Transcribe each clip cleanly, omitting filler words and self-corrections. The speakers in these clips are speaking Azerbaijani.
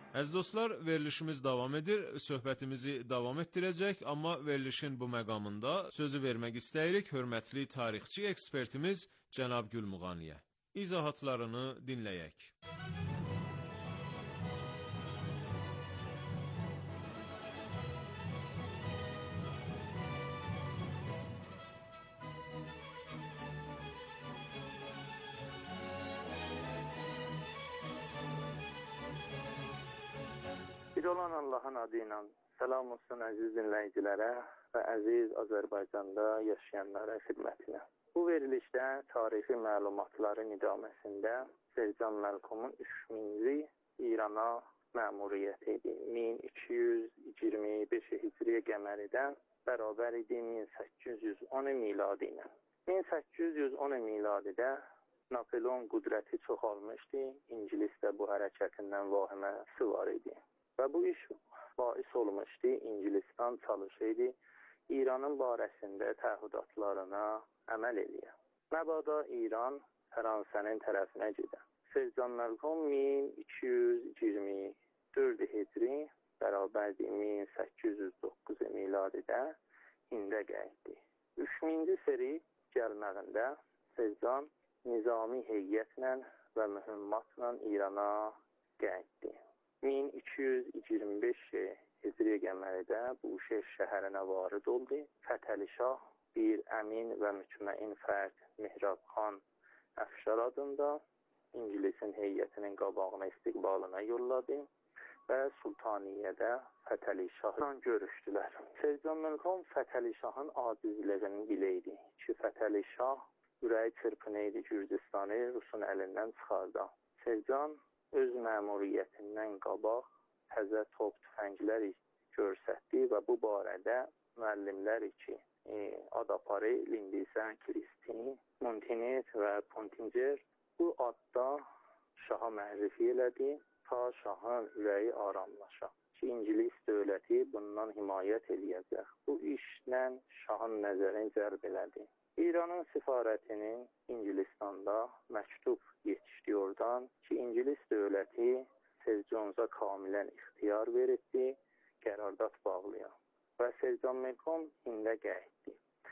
Əziz dostlar, verilişimiz davam edir. Söhbətimizi davam etdirəcək, amma verilişin bu məqamında sözü vermək istəyirik hörmətli tarixçi ekspertimiz cənab Gülmuğaniyə. İzahatlarını dinləyək. Bir olan Allahın adı ilə salam olsun əziz dinləyicilərə və əziz Azərbaycanda yaşayanlara xidmətinə. Bu verilişdə tarixi məlumatların idaməsində Selcan Məlkumun 3000-ci İrana məmuriyyəti idi. 1225 Hicri qəməridən bərabər idi 1810 miladi ilə. 1810 miladidə Napoleon qüdrəti çoxalmışdı. İngilis də bu hərəkətindən vahiməsi var idi. Və bu iş bais olmuşdu, İngilistan çalışıydı, İranın barəsində təəhhüdatlarına əməl edir. Məbada İran Fransa'nın tərəfinə gedir. Selcan Məlkum 1224 Hicri bərabərdir 1809 miladidə Hində gəldi. 3000-ci seri gəlməyində Selcan nizami heyətlə və mühimmatla İrana gəldi. 1225 Hicri qəməridə Buşehr şəhərinə varid oldu. Fətəli Şah bir əmin və mütməin fərd Mehrab Xan Əfşar adında İngilisin heyətinin qabağına istiqbalına yolladı və Sultaniyyədə Fətəli Şahla görüşdülər. Selcan Məlkum Fətəli Şahın acizliyini biləydi ki, Fətəli Şah ürəyi çırpınıydı Gürcistanı Rusun əlindən çıxardı. Selcan öz məmuriyyətindən qabaq təzə top tüfənglər görsətdi və bu barədə müəllimlər ki, Adapari, Lindisən, Kristin, Montinet və Pontinger bu adda şaha mərrifi elədi ta şahın ürəyi aramlaşa ki, İngilis dövləti bundan himayət eləyəcək. Bu işlə şahın nəzərini cəlb elədi. İranın səfarətinin İngilistanda məktub yetişdi oradan ki, İngilis dövləti Selcan'a kamilən ixtiyar verildi, qərardat bağlayan və Selcan Məlkum Hində gəldi.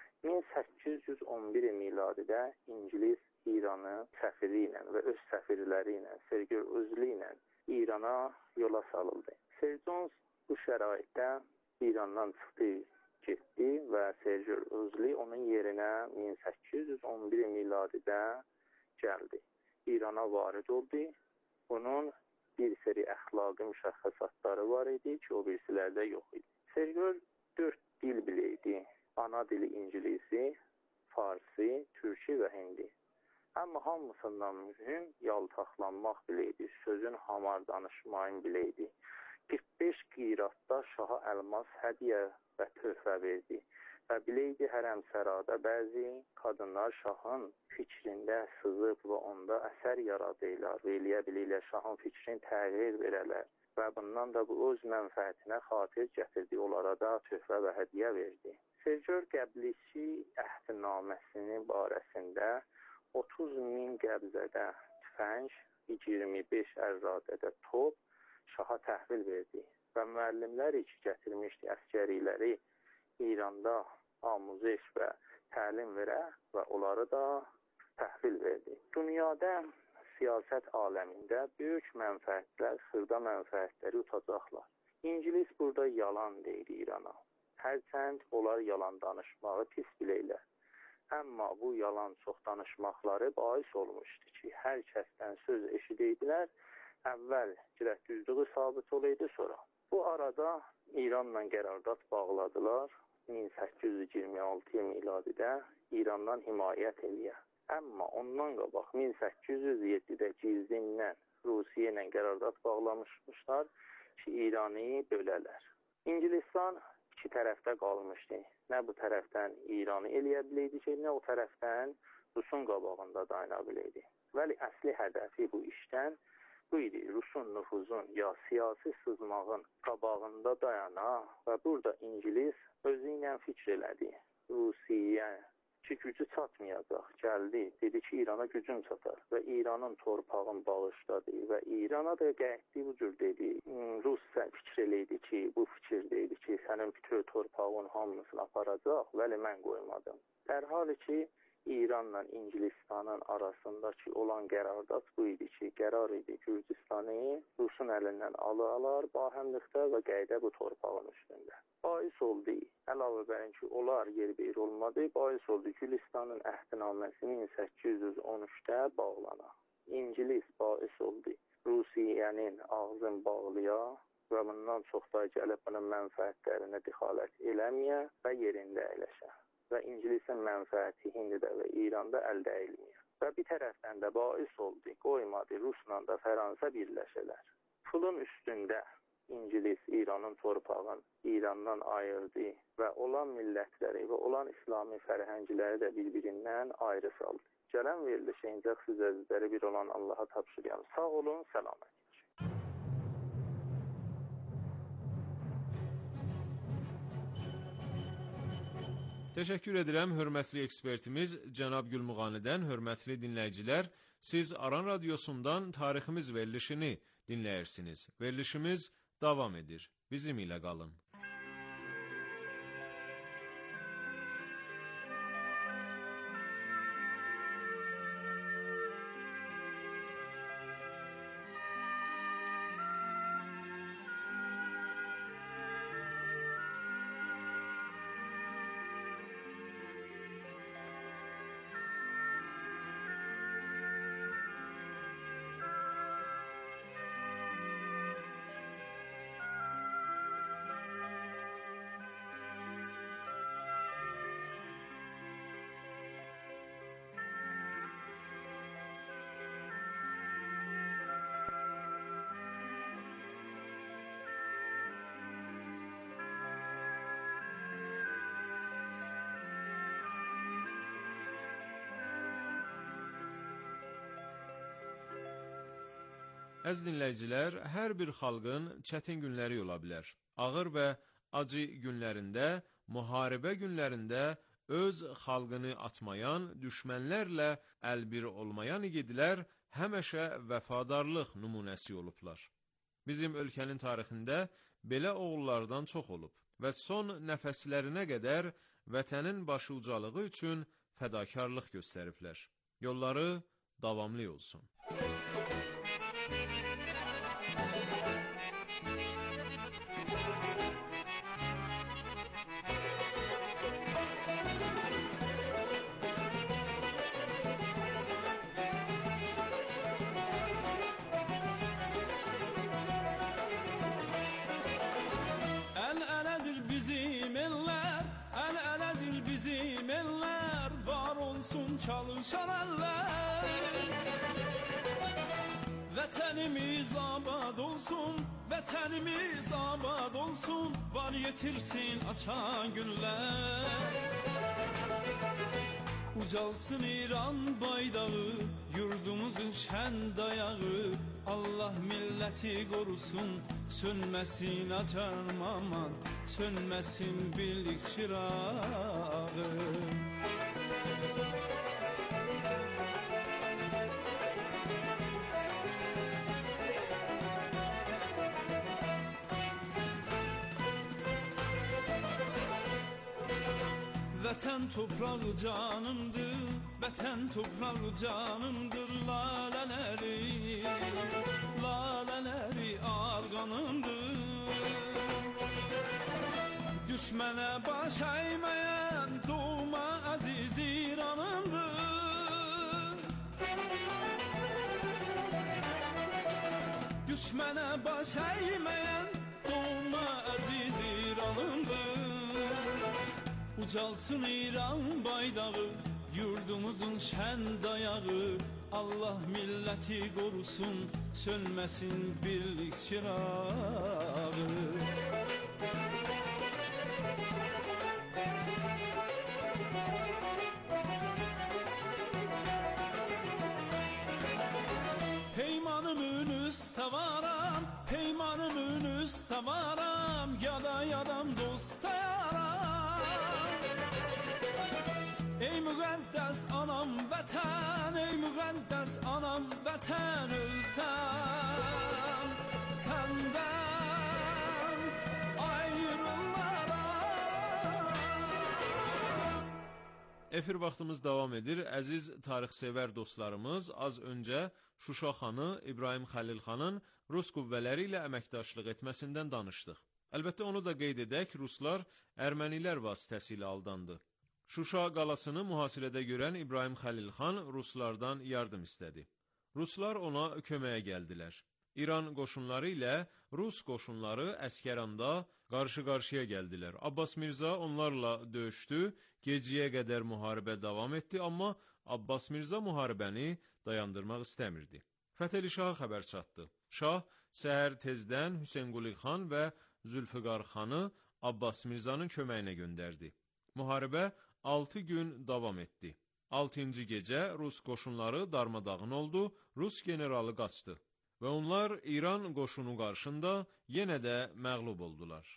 1811 miladidə İngilis İranı səfiri ilə və öz səfirləri ilə, Sergey Özli ilə İrana yola salıldı. Selcan bu şəraitdə İrandan çıxdı, getdi və Sergey Özli onun yerinə 1811 miladidə gəldi. İrana varid oldu. Bunun bir seri əxlaqi müşəxxəsatları var idi ki, o birisilərdə yox idi. Sergey 4 dil bilirdi. Ana dili İngilisi, Farsi, Türkçe və Hindi. Amma hamısından mühüm yaltaqlanmaq bilirdi. Sözün hamar danışmayın bilirdi. 45 qiratda şaha əlmas hədiyyə və töhfə verdi. Və biləydi hərəmsərada bəzi qadınlar şahın fikrində sızıb və onda əsər yaradırlar və eləyə bilirlər şahın fikrini təğyir verələr. Və bundan da bu öz mənfəətinə xatir gətirdi, onlara da töhfə və hədiyyə verdi. Sergey qəblisi əhdnaməsinin barəsində 30.000 qəbzədə tüfəng, 25 ərradədə top şaha təhvil verdi. Və müəllimlər ki, gətirmişdi əskəriləri İranda amuzəş və təlim verə və onları da təhvil verdi. Dünyada siyasət aləmində böyük mənfəətlər, xırda mənfəətləri utacaqlar. İngilis burada yalan deyir İrana. Hərçənd onlar yalan danışmağı pis bilirlər. Amma bu yalan çox danışmaqları bais olmuşdu ki, hər kəsdən söz eşidirdilər, əvvəl düzdüyü sabit olaydı sonra. Bu arada İranla qərardat bağladılar. 1826 miladidə İrandan himayət eləyə. Amma ondan qabaq 1807-də gizlindən Rusiya ilə qərardat bağlamışlar ki, İranı bölələr. İngilistan iki tərəfdə qalmışdı. Nə bu tərəfdən İranı eləyə biləydi ki, nə o tərəfdən Rusun qabağında dayana biləydi. Vəli əsli hədəfi bu işdən bu idi, Rusun nüfuzun ya siyasi sızmağın qabağında dayana və burada İngilis özü ilə fikr elədi. Rusiya ki, gücü çatmayacaq, gəldi, dedi ki, İrana gücüm çatar və İranın torpağın bağışladı və İrana da qəti bu cür dedi. Rus fikir eləydi ki, bu fikirdeydi ki, sənin bütün torpağın hamısını aparacaq, vəli mən qoymadım. Dərhal ki, İranla İngilistanın arasındakı olan qərardat bu idi ki, qərar idi Gürcüstanı Rusun əlindən alar, bahəmlikdə və qayda bu torpağın üstündə. Bais oldu, əlavə bərin ki, onlar yerbeyer olmadı, bais oldu Gürcüstanın əhdnaməsi 1813-də bağlana. İngilis bais oldu Rusiyanın ağzını bağlaya və bundan çox da gəlib bunun mənfəətlərinə dixalət eləməyə və yerində əyləşə. Və İngilisin mənfəəti Hindidə və İranda əldə edilmir. Və bir tərəfdən də bais oldu, qoymadı Rusla da Fransa birləşələr. Pulun üstündə İngilis İranın torpağını İrandan ayırdı və olan millətləri və olan İslami fərhəngləri də bir-birindən ayrı saldı. Gələn verilişə incək siz əzizləri bir olan Allaha tapşırıyorum. Sağ olun, səlamət. Təşəkkür edirəm, hörmətli ekspertimiz cənab Gülmuğanidən. Hörmətli dinləyicilər, siz Aran Radiosundan tariximiz verilişini dinləyirsiniz. Verilişimiz davam edir. Bizim ilə qalın. Əziz dinləyicilər, hər bir xalqın çətin günləri ola bilər. Ağır və acı günlərində, müharibə günlərində öz xalqını atmayan, düşmənlərlə əlbir olmayan igidlər həmişə vəfadarlıq nümunəsi olublar. Bizim ölkənin tarixində belə oğullardan çox olub və son nəfəslərinə qədər vətənin başı ucalığı üçün fədakarlıq göstəriblər. Yolları davamlı olsun. Çalışan eller, vətənimiz abad olsun, vətənimiz abad olsun, var yetirsin açan günlər. Ucalsın İran baydağı, yurdumuzun şən dayağı, Allah milləti qorusun, sönməsin acan aman, sönməsin birlik çırağı. Vətən toprağı canımdır, vətən toprağı canımdır, lalələri, lalələri arğanımdır. Düşmənə baş əyməyən doğma əziz İranımdır. Düşmənə baş əyməyən doğma əziz İranımdır. Ucalsın İran baydağı, yurdumuzun şən dayağı, Allah milləti qorusun, sönməsin birlik çırağı. Peymanımın üstə varam, peymanımın üstə varam, yada yadam dosta yaram. Ey müqəddəs anam vətən, ey müqəddəs anam vətən, ölsəm səndən ayrılaram. Efir vaxtımız davam edir. Əziz tarixsevər dostlarımız, az öncə Şuşa xanı İbrahim Xəlil xanın Rus qüvvələri ilə əməkdaşlıq etməsindən danışdıq. Əlbəttə onu da qeyd edək, Ruslar ermənilər vasitəsilə aldandı. Şuşa qalasını mühasirədə görən İbrahim Xəlil xan Ruslardan yardım istədi. Ruslar ona köməyə gəldilər. İran qoşunları ilə Rus qoşunları Əskəranda qarşı-qarşıya gəldilər. Abbas Mirza onlarla döyüşdü, gecəyə qədər müharibə davam etdi, amma Abbas Mirza müharibəni dayandırmaq istəmirdi. Fətəli Şaha xəbər çatdı. Şah səhər tezdən Hüseynqulu xan və Zülfüqar xanı Abbas Mirzanın köməyinə göndərdi. Müharibə 6 gün davam etdi. 6-cı gecə Rus qoşunları darmadağın oldu, Rus generalı qaçdı və onlar İran qoşunu qarşısında yenə də məğlub oldular.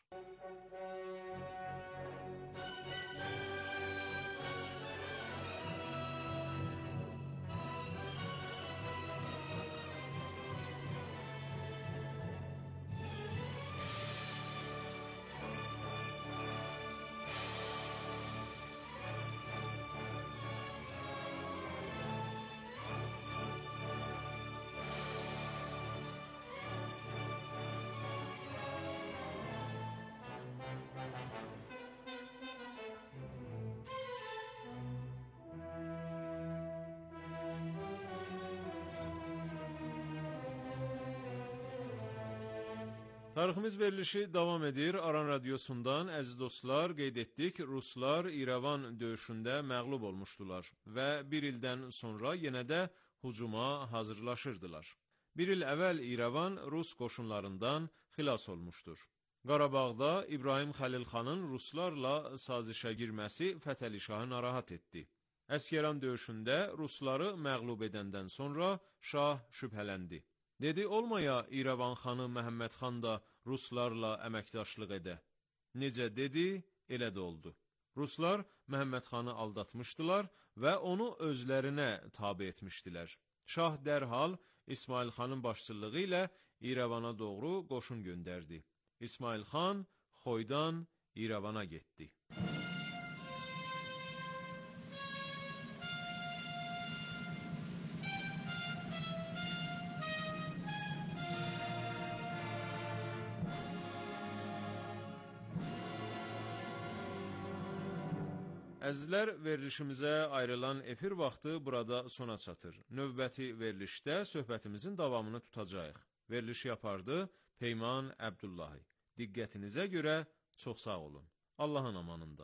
Tariximiz verilişi davam edir. Aran Radyosu'ndan əziz dostlar qeyd etdik, Ruslar İrəvan döyüşündə məğlub olmuşdular və bir ildən sonra yenə də hücuma hazırlaşırdılar. Bir il əvvəl İrəvan Rus qoşunlarından xilas olmuşdur. Qarabağda İbrahim Xəlil xanın Ruslarla sazişə girməsi Fətəli Şahı narahat etdi. Əskəran döyüşündə Rusları məğlub edəndən sonra Şah şübhələndi. Dedi, olmaya İrəvan xanı Məhəmməd xan da Ruslarla əməkdaşlıq edə. Necə dedi, elə də oldu. Ruslar Məhəmməd xanı aldatmışdılar və onu özlərinə tabe etmişdilər. Şah dərhal İsmail xanın başçılığı ilə İrəvana doğru qoşun göndərdi. İsmail xan Xoydan İrəvana getdi. Əzizlər, verilişimizə ayrılan efir vaxtı burada sona çatır. Növbəti verilişdə söhbətimizin davamını tutacağıq. Verilişi yapardı Peyman Əbdullahi. Diqqətinizə görə çox sağ olun. Allahın amanında.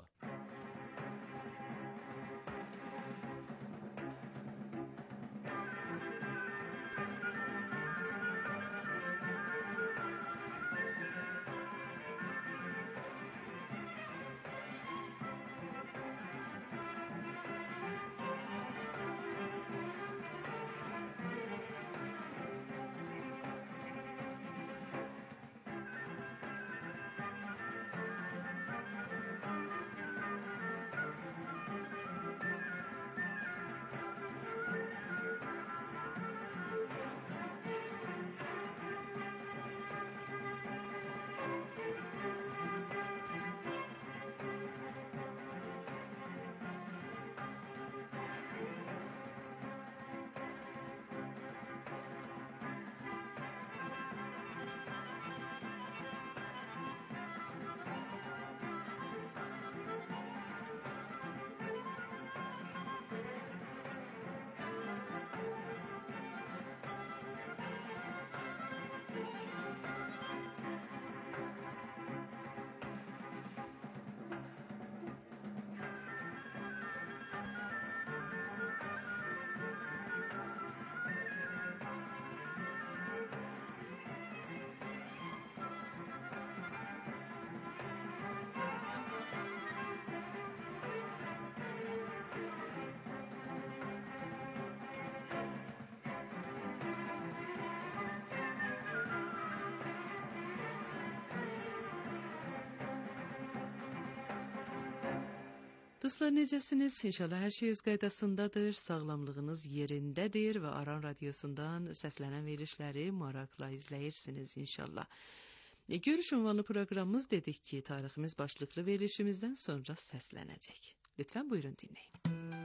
Dostlar, necəsiniz? İnşallah hər şey öz qaydasındadır, sağlamlığınız yerindədir və Aran Radiosundan səslənən verilişləri maraqla izləyirsiniz inşallah. Görüş ünvanlı proqramımız dedik ki, tariximiz başlıqlı verilişimizdən sonra səslənəcək. Lütfən buyurun dinləyin.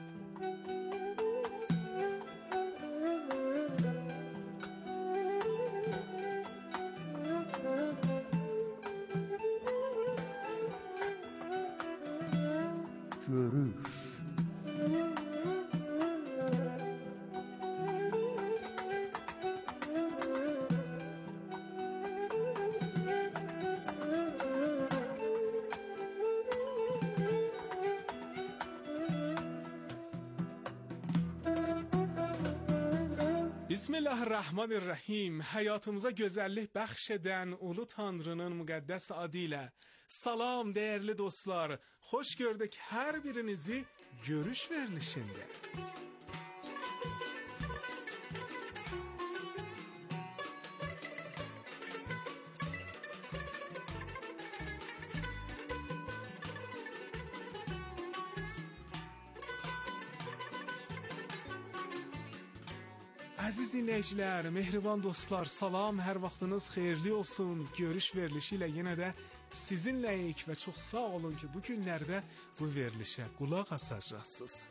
Görüş. Bismillahirrahmanirrahim. Həyatımıza gözəllik bəxş edən Ulu Tanrının müqəddəs adı ilə salam dəyərli dostlar. Xoş gördük hər birinizi görüş verilişində. Əziz dinləyicilər, mehriban dostlar, salam, hər vaxtınız xeyirli olsun. Görüş verilişi ilə yenə də sizinləyik və çox sağ olun ki, bu günlərdə bu verilişə qulaq asacaqsınız.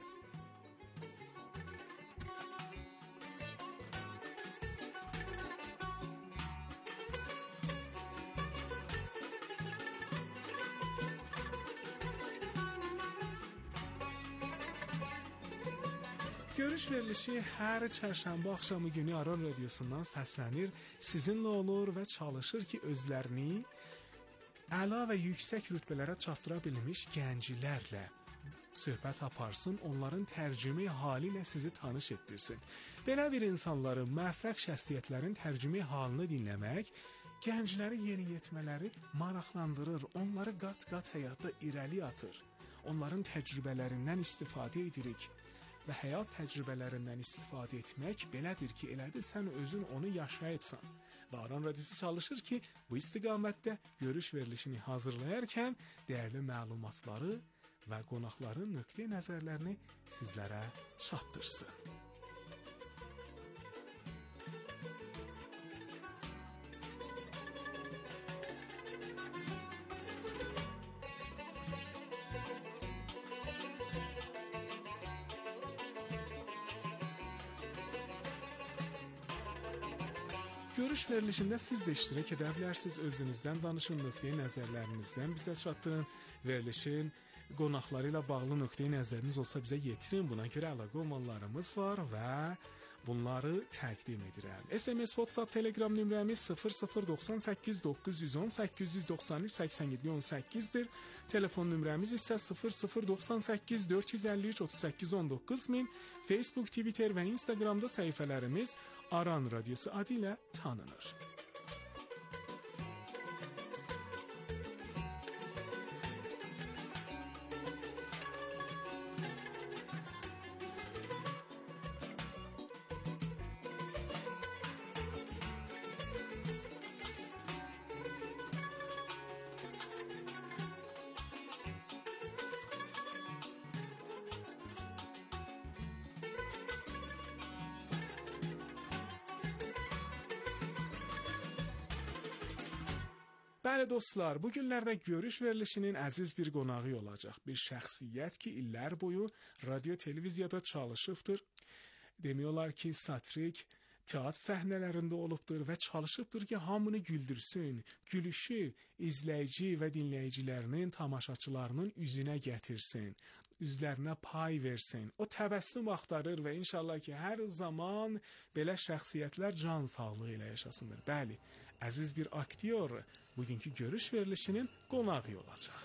Görüş verilişi hər çərşənbə axşamı günü Aran Radiosundan səslənir, sizinlə olur və çalışır ki, özlərini əla və yüksək rütbələrə çatdıra bilmiş gənclərlə söhbət aparsın, onların tərcüme hali ilə sizi tanış etdirsin. Belə bir insanların, müvəffəq şəxsiyyətlərin tərcüme halını dinləmək, gəncləri yeniyetmələri maraqlandırır, onları qat-qat həyatda irəli atır. Onların təcrübələrindən istifadə edirik. Və həyat təcrübələrindən istifadə etmək belədir ki, elədir sən özün onu yaşayıbsan. Və Aran Radiosu çalışır ki, bu istiqamətdə görüş verilişini hazırlayarkən dəyərli məlumatları və qonaqların nöqteyi nəzərlərini sizlərə çatdırsın. Görüş verilişində siz də iştirak edə bilərsiniz, özünüzdən danışın, nöqteyi nəzərlərinizdən bizə çatdırın, verilişin qonaqları ilə bağlı nöqteyi nəzəriniz olsa bizə yetirin, buna görə əlaqə olmalarımız var və bunları təqdim edirəm. SMS, WhatsApp, Telegram nömrəmiz 0098 910 893 87 18-dir. Telefon nömrəmiz isə 0098 453 38 19 min. Facebook, Twitter və Instagramda səhifələrimiz Aran Radiosu adı ilə tanınır. Bəli dostlar, bu günlərdə görüş verilişinin əziz bir qonağı olacaq. Bir şəxsiyyət ki, illər boyu radio, televiziyada çalışıbdır. Demək olar ki, satrik, teatr səhnələrində olubdur və çalışıbdır ki, hamını güldürsün, gülüşü izləyici və dinləyicilərinin, tamaşaçılarının üzünə gətirsin, üzlərinə pay versin. O təbəssüm axtarır və inşallah ki, hər zaman belə şəxsiyyətlər can sağlığı ilə yaşasınlar. Bəli, əziz bir aktyor bugünkü görüş verilişinin qonağı olacaq.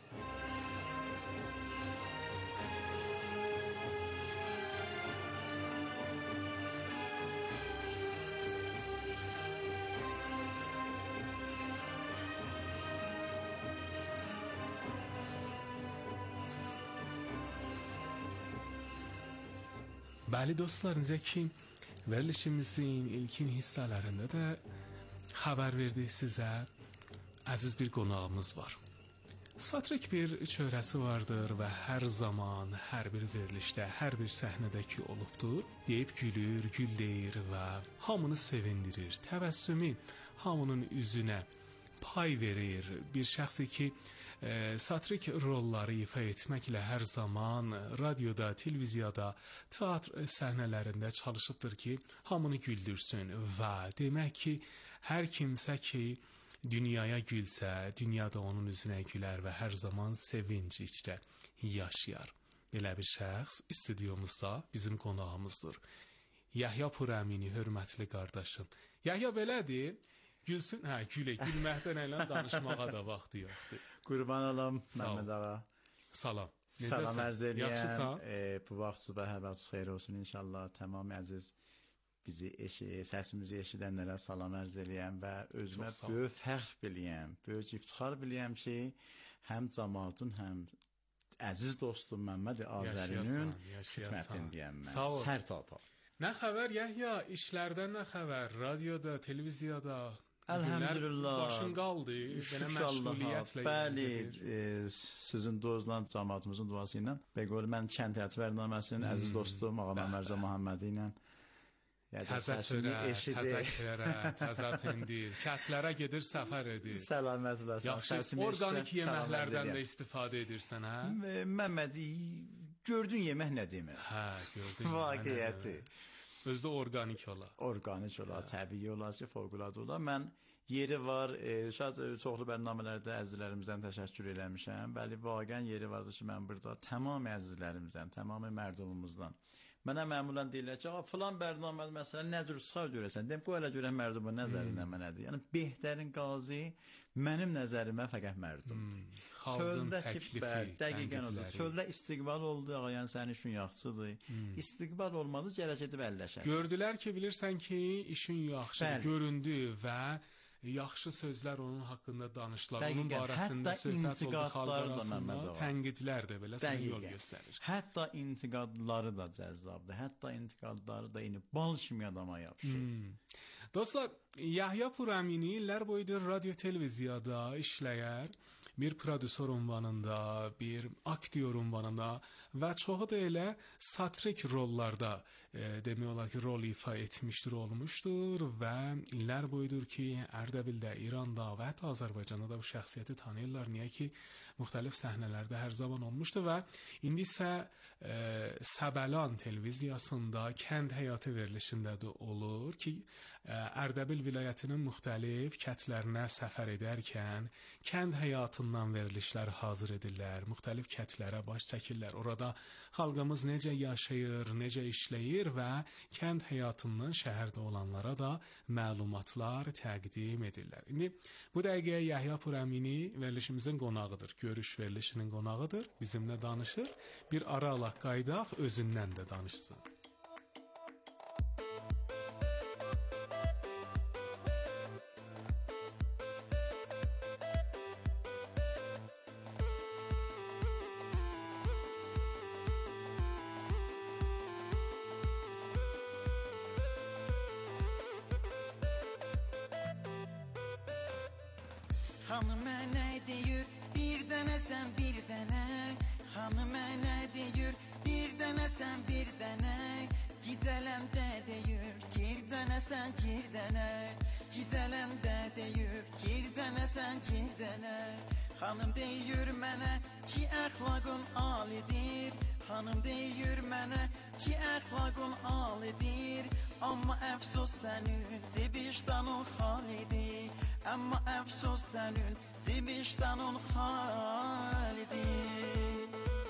Bəli dostlar, necə ki, verilişimizin ilkin hissələrində də xəbər verdik sizə, əziz bir qonağımız var. Satrik bir çöhrəsi vardır və hər zaman, hər bir verilişdə, hər bir səhnədəki olubdur. Deyib gülür, gül deyir və hamını sevindirir. Təbəssümü hamının üzünə pay verir. Bir şəxsi ki, satrik rolları ifa etməklə hər zaman radioda, televiziyada, teatr səhnələrində çalışıbdır ki, hamını güldürsün və demək ki, hər kimsə ki, dünyaya gülsə, dünyada onun üzünə gülər və hər zaman sevinc içrə yaşayar. Belə bir şəxs stüdyomuzda bizim qonağımızdır. Yahya Purəmini, hörmətli qardaşım. Yahya belədir, gülsün, gülməkdən elə danışmağa da vaxtı yoxdur. Qurban olam, Məmməd ağa. Salam. Salam ərz eləyəm. Yaxşısan? Bu vaxt subah hər vaxt xeyir olsun inşallah. Tamam əziz bizi səsimizi eşidənlərə salam ərz eləyəm və özümə böyük fəxr biləyəm, böyük iftixar biləyəm ki, həm cəmaatın, həm əziz dostum Məmməd Azərinin xidmətindəyəm mən. Sağ ol. Sər tapa. Nə xəbər Yahya? İşlərdən nə xəbər? Radioda, televiziyada? Elhamdülillah. Başın qaldı. Belə məşğuliyyətlə. Bəli, sizin duazla, cəmaatımızın duası ilə. Bəqəl mən kənd həyatı bərnaməsinin əziz dostum Ağa Məmmərza Muhammədi ilə təzə çörə, təzə pendir, kətlərə gedir, səfər edir. Səlamət olasın. Yaxşı, organik yeməklərdən də istifadə edirsən, hə? Məmməd, gördün yemək nə demir? Hə, gördün. Vaqiyyəti. Özdə organik ola. Organik ola, təbii ola, fövqəladə ola. Mən yeri var, şayad çoxlu bərnamələrdə əzizlərimizdən təşəkkür eləmişəm. Bəli, vaqən yeri vardır ki, mən burada tamam əzizlərimizdən, tamam mərdumumuzdan. Mənə məmulən deyirlər ki, filan bərnamədə məsələn nə cür sağ görəsən? Deyim, qoy elə görən mərdumun nəzərinə mənədir. Yəni, Behtərin qazi mənim nəzərimə fəqət mərdumdur. Xalqın təklifi, dəqiqən odur. Çöldə istiqbal oldu, ağa, yəni sənin üçün yaxşıdır. İstiqbal olmadı, gərək edib əlləşər. Gördülər ki, bilirsən ki, işin yaxşıdır, göründü və yaxşı sözlər onun haqqında danışılar. Onun barəsində söhbət oldu xalq arasında. Tənqidlər də belə sənə yol göstərir. Hətta intiqadları da cəzzabdır. Hətta intiqadları da yine bal kimi adama yapışır. Dostlar, Yahya Purəmini illər boyudur radyo televiziyada işləyər. Bir prodüser ünvanında, bir aktyor ünvanında və çoxu da elə satrik rollarda demək olar ki, rol ifa etmişdir, olmuşdur və illər boyudur ki, Ərdəbildə, İranda və hətta Azərbaycanda da bu şəxsiyyəti tanıyırlar. Niyə ki, müxtəlif səhnələrdə hər zaman olmuşdur və indi isə Səbəlan televiziyasında kənd həyatı verilişində də olur ki, Ərdəbil vilayətinin müxtəlif kətlərinə səfər edərkən kənd həyatından verilişlər hazır edirlər, müxtəlif kətlərə baş çəkirlər. Orada xalqımız necə yaşayır, necə işləyir və kənd həyatından şəhərdə olanlara da məlumatlar təqdim edirlər. İndi bu dəqiqə Yahya Purəmini verilişimizin qonağıdır, görüş verilişinin qonağıdır, bizimlə danışır. Bir ara alaq qaydaq, özündən də danışsın. Xanım mənə deyir, bir dənə sən bir dənə. Xanım mənə deyir, bir dənə sən bir dənə. Gecələndə deyir, gir dənə sən gir dənə. Gecələndə deyir, gir dənə sən gir dənə. Xanım deyir mənə ki əxlaqın alidir. Xanım deyir mənə ki əxlaqın alidir. Amma əfsus sənin cibişdanın xalidir. Amma əfsus sənin cibişdanın xalidir.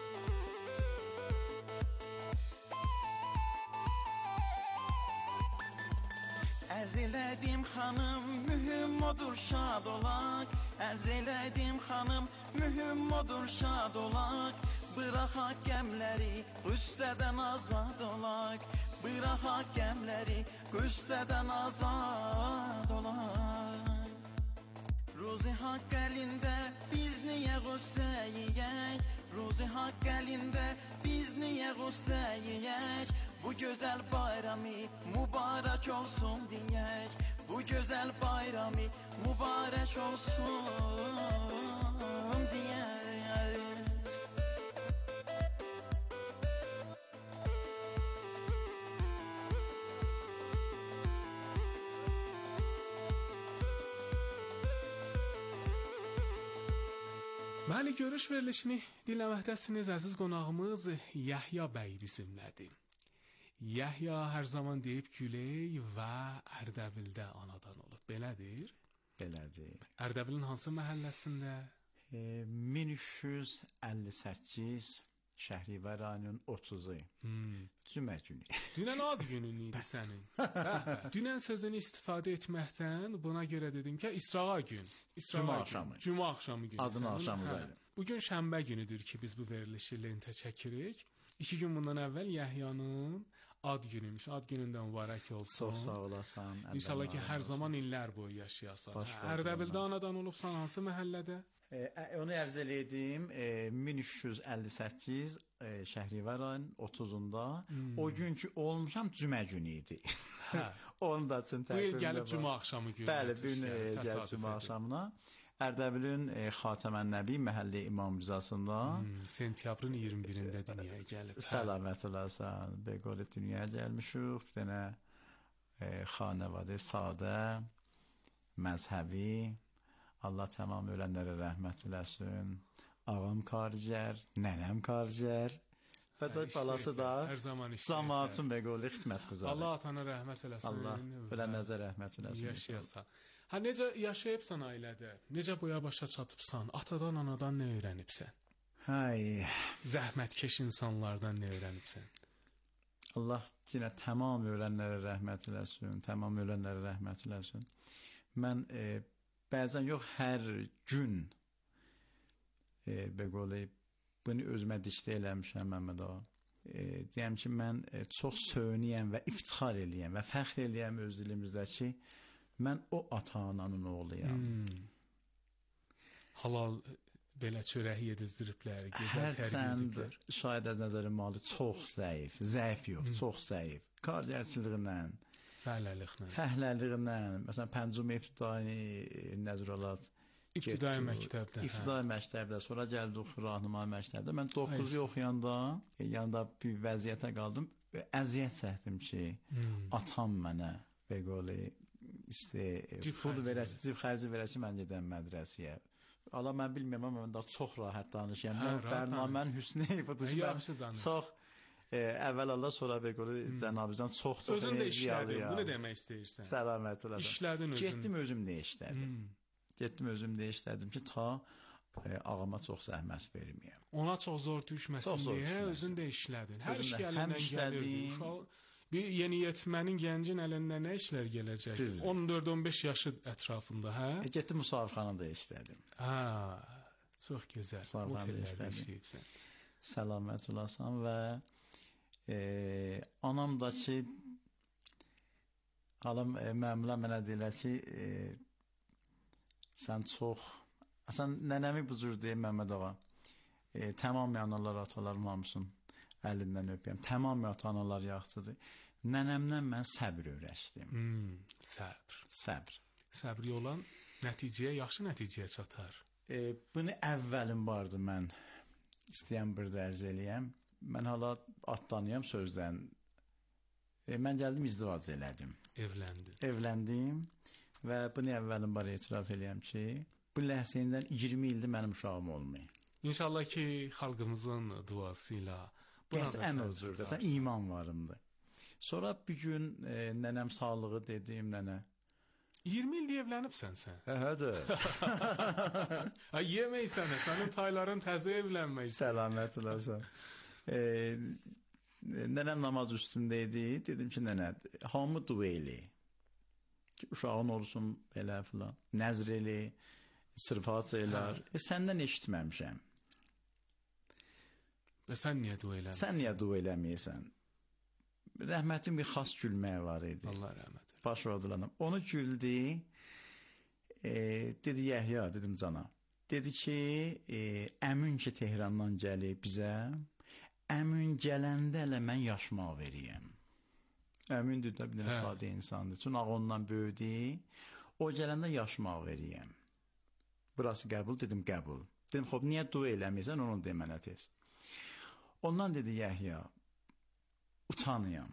Ərz elədim xanım, mühüm odur şad olaq. Ərz elədim xanım, mühüm odur şad olaq. Bıraxaq qəmləri, qüssədən azad olaq. Bıraxaq qəmləri, qüssədən azad olaq. Ruzi haqq əlində, biz niyə qüssə yiyək? Ruzi haqq əlində, biz niyə qüssə yiyək? Bu gözəl bayramı mübarək olsun deyək. Bu gözəl bayramı mübarək olsun deyək. Bəli, görüş verilişini dinləməkdəsiniz. Əziz qonağımız Yahya bəy bizimlədir. Yahya hər zaman deyib Küley və Ərdəbildə anadan olub. Belədir? Belədir. Ərdəbilin hansı məhəlləsində? 1358 Şəhrivar ayının 30-u. Cümə günü. Dünən ad günün idi sənin. Dünən sözünü istifadə etməkdən buna görə dedim ki, İsrağa gün. Cümə axşamı. Cümə axşamı günü. Adını axşamı bəli. Bugün şənbə günüdür ki, biz bu verilişi lentə çəkirik. 2 gün bundan əvvəl Yahyanın ad günüymüş. Ad günündən mübarək olsun. Çox sağ olasan. İnşallah ki, hər zaman illər boyu yaşayasan. Ərdəbildə anadan olubsan, hansı məhəllədə? Onu ərz elədim. 1358 Şəhrivar ayının 30-unda. O günkü olmuşam cümə günü idi. Onu da üçün bu il gəlib cümə axşamı günü. Bəli, bu il gəlib cümə axşamına. Ərdəbilin Xatəmən-Nəbi məhəllə İmam Rızasında sentyabrın 21-də dünyaya gəlib. Səlamət olarsan. Beqolə dünyaya gəlmişik. Bir dənə xanəvadə sadə, məzhəbi. Allah tamam ölənlərə rəhmət eləsin. Ağam karicər, nənəm karicər. Və də balası da cəmaatın beqolə xidmətgüzarı. Allah atana rəhmət eləsin. Allah ölənlərə rəhmət eləsin. Yaşayasan. Necə yaşayıbsan ailədə? Necə boya başa çatıbsan? Atadan, anadan nə öyrənibsən? Zəhmətkeş insanlardan nə öyrənibsən? Allah yenə tamam ölənlərə rəhmət eləsin. Tamam ölənlərə rəhmət eləsin. Mən bəzən yox, hər gün beqolə bunu özümə dikdə eləmişəm Məmməd ağa. Deyəm ki, mən çox söynəyəm və iftixar eləyəm və fəxr eləyəm öz dilimizdəki mən o ata-ananın oğluyam. Halal belə çörək yedizdiriblər, gözəl tərbiyə ediblər. Şayad az nəzərin malı çox zəif, zəif yox, çox zəif. Karcərçiliğinlə, fəhləliğinlə, məsələn, Pəncüm İbtidai Nəzralat, İbtidai məktəbdə. İbtidai məktəbdə, sonra gəldik Rahnıma məktəbdə. Mən 9-u oxuyanda, yanında bir vəziyyətə qaldım və əziyyət çəkdim ki, atam mənə beqolə pul verəsi, cib xərci verəsi mən gedəm mədrəsiyə. Allah mən bilmirəm, amma mən daha çox rahat danışıyam. Bərnamənin hüsnü budur. Çox əvvəl Allah, sonra beqolə Cənabizdən çox özün də işlədin, bunu demək istəyirsən. Səlamət olasın. İşlədin özün. Getdim özüm də işlədim. Getdim özüm də işlədim ki, ta ağama çox zəhmət verməyəm. Ona çox zor düşməsin deyə özün də işlədin. Hər iş əlindən gəlirdi. Uşaq bir yeniyetmənin gəncin əlindən nə işlər gələcək? 14-15 yaşı ətrafında, hə? Getdim müsahibxanada işlədim. Çox gözəl. Otellərdə işləyibsən. Səlamət olasan və anam da ki, halam məmulə mənə deyilər ki, sən çox, sən nənəmi bu cür deyim Məmməd ağa, tamam analar, atalarım hamısın əlindən öpəyəm, tamam ata-analar yaxşıdır. Nənəmdən mən səbr öyrəşdim. Səbr. Səbri olan nəticəyə, yaxşı nəticəyə çatar. Bunu əvvəlim vardı mən istəyəm bir dərz eləyəm. Mən hala atlanıyam sözdən. Mən gəldim, izdivac elədim. Evləndim və bunu əvvəlim var etiraf eləyəm ki, bu ləhsəyindən 20 ildir mənim uşağım olmayıb. İnşallah ki, xalqımızın duası ilə ən özürdə, sən iman varımdır. Sonra bir gün nənəm sağlığı dedim, nənə 20 ildir evlənibsən sən. Hədir. Yeməysən, sənin tayların təzə evlənmək. Səlamət olasın. Nənəm namaz üstündə idi. Dedim ki, nənə, hamı dua elə. Uşağın olsun, belə filan. Nəzr elə, sırfat eləər. Səndən eşitməmişəm. Və sən niyə dua eləmirsən? Sən niyə dua eləməyəsən? Rəhmətin bir xas gülməyi var idi. Allah rəhmət. Baş vardılanım. Onu güldü. Dedi Yahya, dedim cana. Dedi ki, əmin ki Tehrandan gəlib bizə, əmin gələndə elə mən yaşmaq veriyəm. Əmin dedi, bir dənə sadə insandır. Çünki ondan böyüdü. O gələndə yaşmaq veriyəm. Burası qəbul, dedim qəbul. Dedim, xob, niyə dua eləməyəsən, onu de mənə tez. Ondan dedi Yahya, utanıyam.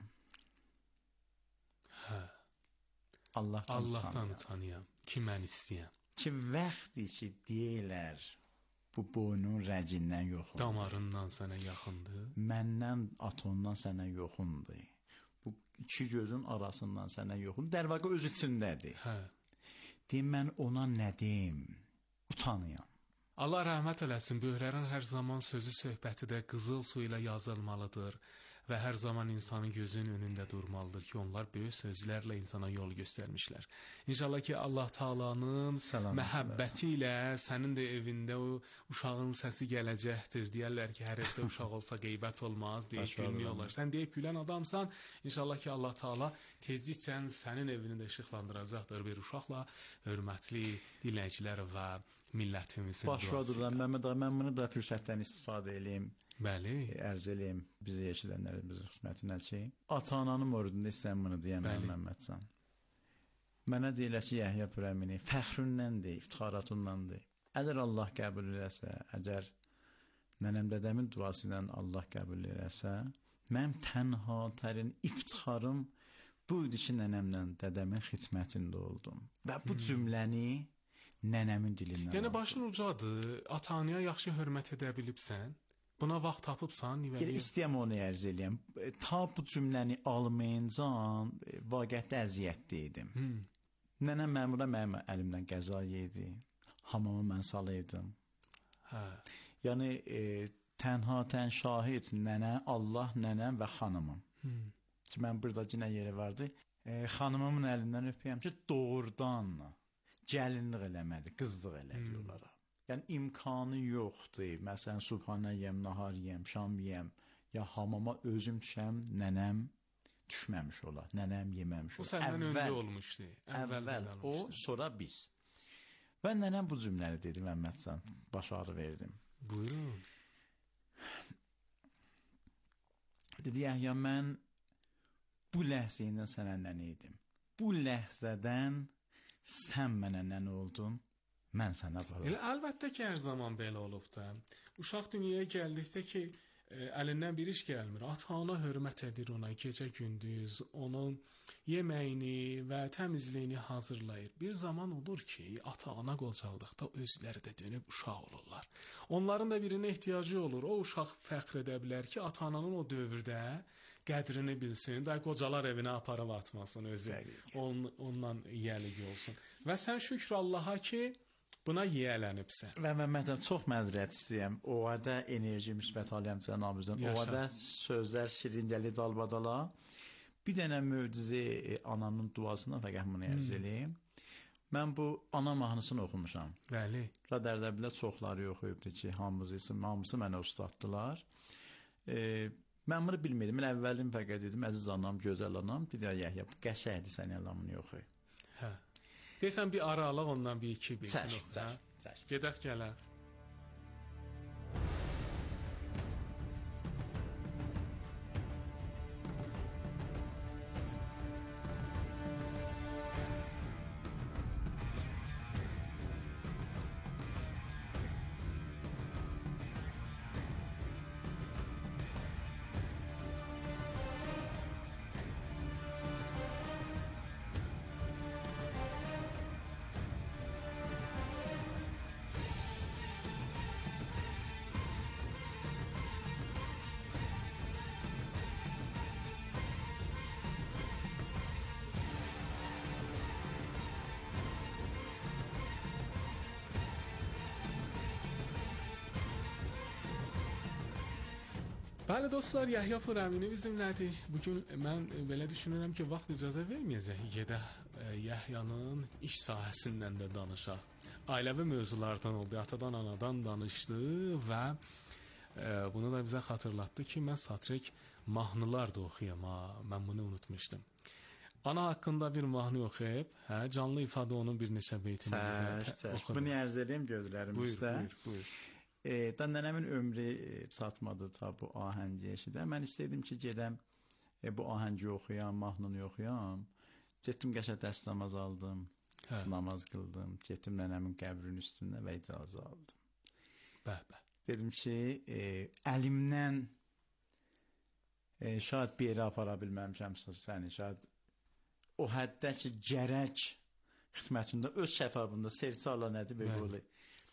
Allahdan utanıyam. Ki mən istəyəm. Ki vaxtı ki deyirlər, bu boynun rəcindən yoxundur. Damarından sənə yaxındır. Məndən atondan sənə yoxundur. Bu iki gözün arasından sənə yoxundur. Dərvaqə öz içindədir. Hə. Deyim, mən ona nə deyim? Utanıyam. Allah rəhmət eləsin, Böhrərin hər zaman sözü söhbəti də qızıl su ilə yazılmalıdır və hər zaman insanın gözünün önündə durmalıdır ki, onlar böyük sözlərlə insana yol göstərmişlər. İnşallah ki, Allah Taala'nın məhəbbəti ilə sənin də evində o uşağın səsi gələcəkdir. Deyərlər ki, hər evdə uşaq olsa qeybət olmaz, deyib gülmüyorlar. Sən deyib gülən adamsan, inşallah ki, Allah Taala tezliklə sənin evini də işıqlandıracaqdır bir uşaqla. Hörmətli dinləyicilər və millətimizin Başladılar Məmməd ağa, mən bunu da fürsətdən istifadə edeyim. Bəli. Ərz eləyim bizi eşidənlərə, bizim xidmətinə ki, ata-ananın mövzusunda istəyəm bunu deyəm Məmmədcan. Mənə deyirlər ki, Yəhya Pürəmini fəxründəndir, iftixaratındandır. Əgər Allah qəbul eləsə, əgər nənəm dədəmin duası ilə Allah qəbul eləsə, mənim tənha tərin iftixarım bu idi ki, nənəmlə dədəmin xidmətində oldum. Və bu cümləni nənəmin dilindən Yəni başın ucadır, ata-anaya yaxşı hörmət edə bilibsən. Buna vaxt tapıbsan, İstəyəm onu ərz eləyəm. Ta bu cümləni almayıncan vaqiətdə əziyyətli idim. Nənəm məmura mənim əlimdən qəza yedi. Hamama mən salaydım. Yəni tənha tən şahid nənə, Allah, nənəm və xanımım. Ki mən burada cinə yeri vardı. Xanımımın əlindən öpəyəm ki, doğrudan gəlinlik eləmədi, qızlıq elədi onlara. Yəni imkanı yoxdur. Məsələn, subhanə yeyəm, nahar yeyəm, şam yeyəm, ya hamama özüm düşəm, nənəm düşməmiş olar, nənəm yeməmiş olar. O səndən öndə olmuşdu. Əvvəl o, sonra biz. Və nənəm bu cümləni dedi, Məmmədcan, baş ağrı verdim. Buyurun. Dedi, Yəhya, mən bu ləhzə ilə sənə nənə idim. Bu ləhzədən sən mənə nənə oldun. Mən sənə bala. Əlbəttə ki, hər zaman belə olub da. Uşaq dünyaya gəldikdə ki, əlindən bir iş gəlmir. Ata-ana hörmət edir ona gecə-gündüz, onun yeməyini və təmizliyini hazırlayır. Bir zaman olur ki, ata-ana qocaldıqda özləri də dönüb uşaq olurlar. Onların da birinə ehtiyacı olur. O uşaq fəxr edə bilər ki, ata-ananın o dövrdə qədrini bilsin, da qocalar evinə aparıb atmasın özü. Ondan yiyəlik olsun. Və sən şükür Allaha ki, buna yiyələnibsən. Və Məmmədcan, çox məzrət istəyəm. O da enerji müsbət aləm cənabımızdan. O da sözlər şirin gəlir dalbadala. Bir dənə möcüzə ananın duasına fəqət bunu ərz eləyim. Mən bu ana mahnısını oxumuşam. Bəli. Radərdəbilə çoxları oxuyubdu ki, hamısı mənə ustaddılar. Mən bunu bilmirdim. Mən əvvəlin fəqət dedim, əziz anam, gözəl anam, bir də Yəhya, bu qəşəhdir sən yalanını oxuy. Hə. Deyəsən bir ara alaq ondan bir iki bir. Çək. Gedək gələr. Bəli dostlar, Yəhya Pürəmini bizimlədir. Bugün mən belə düşünürəm ki, vaxt icazə verməyəcək. Gedək Yəhyanın iş sahəsindən də danışaq. Ailəvi mövzulardan oldu, atadan, anadan danışdı və bunu da bizə xatırlatdı ki, mən satrik mahnılar da oxuyam. Mən bunu unutmuşdum. Ana haqqında bir mahnı oxuyub, canlı ifadə onun bir neçə beytini bizə oxuyub. Bunu ərz edeyim gözlərimizdə. Buyur. Nənəmin ömrü çatmadı ta bu ahəngi eşidə. Mən istəydim ki, gedəm bu ahəngi oxuyam, mahnını oxuyam. Getdim qəşə dəst namaz aldım, namaz qıldım. Getdim nənəmin qəbrinin üstündə və icazə aldım. Bəh. Dedim ki, əlimdən şayad bir yerə apara bilməmişəm səni, şayad o həddə ki, gərək xidmətində öz şəfabında serçə ala nədir belə olur.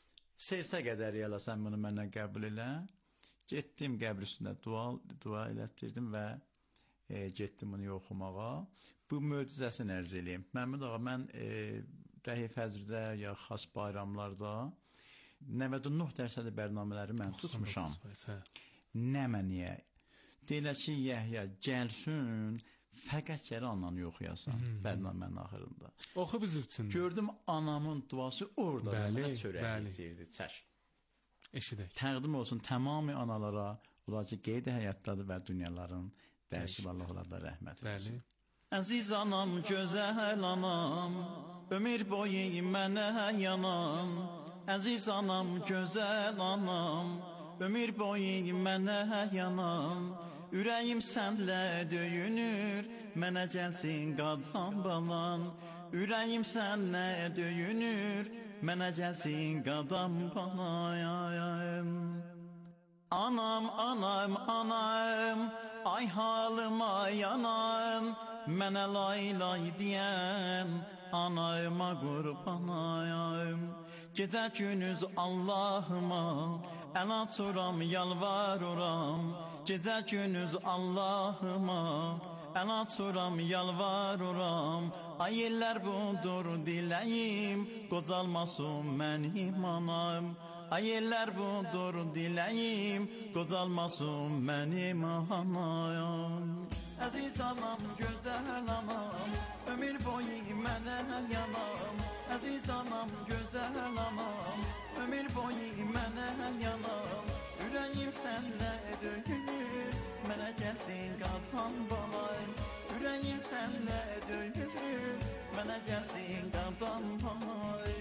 Sersə qədər yala sən bunu məndən qəbul elə. Getdim qəbr üstündə dua elətdirdim və getdim bunu oxumağa. Bu möcüzəsini ərz eləyim. Məmməd ağa, mən Dəhi Fəzrdə ya xas bayramlarda 99% bərnamələri mən tutmuşam. Nə məniyə? Deyilə ki, Yəhya gəlsin, fəqət gələ ananı oxuyasan bərnamənin axırında. Oxu bizim üçün. Gördüm anamın duası orada mənə çörək getirdi. Çək. Eşidək. Təqdim olsun tamamı analara, onlar ki qeyd həyatdadır və dünyaların dəyişib Allah onlara rəhmət etsin. Əziz anam, gözəl anam, ömür boyu mənə yanam. Əziz anam, gözəl anam, ömür boyu mənə yanam. Ürəyim sənlə döyünür, mənə gəlsin qadan balan. Ürəyim sənlə döyünür, mənə gəlsin qadan balan. Anam, anam, anam, ay halıma yanam. Mənə lay lay deyən, anayıma qurbanayım. Gecə günüz Allahıma, əl açıram, yalvarıram. Gecə günüz Allahıma, əl açıram, yalvarıram. Ay illər budur diləyim, qocalmasın mənim anam. Ay illər budur diləyim, qocalmasın mənim anam. Əziz anam, gözəl anam, ömür boyu mənə yanam. Əziz anam, gözəl anam, ömür boyu mənə yanam. Ürəyim sənlə döyünür, mənə gəlsin qadan balay. Ürəyim sənlə döyünür, mənə gəlsin qadan balay.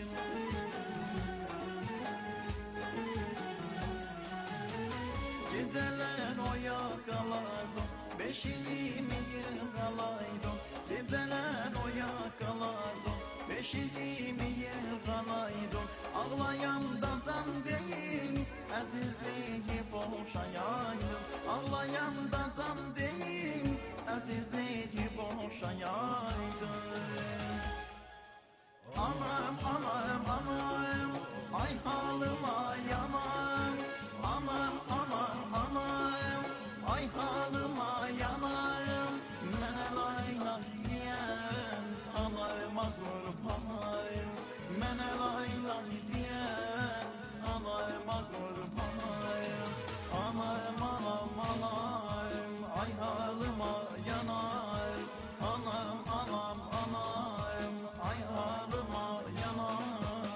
Gecələr oyaq qalardım, beşiyimi yığalaydım. Gecələr oyaq qalardım, beşiyimi yığalaydım. Ağlayanda can deyil, əzizliyi boşayaydım. Ağlayanda can deyil, əzizliyi boşayaydım. Anam, anam, anam, ay halıma yanam. Anam, anam, anam, ay halıma yanam. Mənə lay lay deyən, anayıma qurbanayım. Mənə lay lay deyən, anayıma qurbanayım. Anayım, anam, anayım, ay halıma yanayım. Anam, anam, anayım, ay halıma yanayım.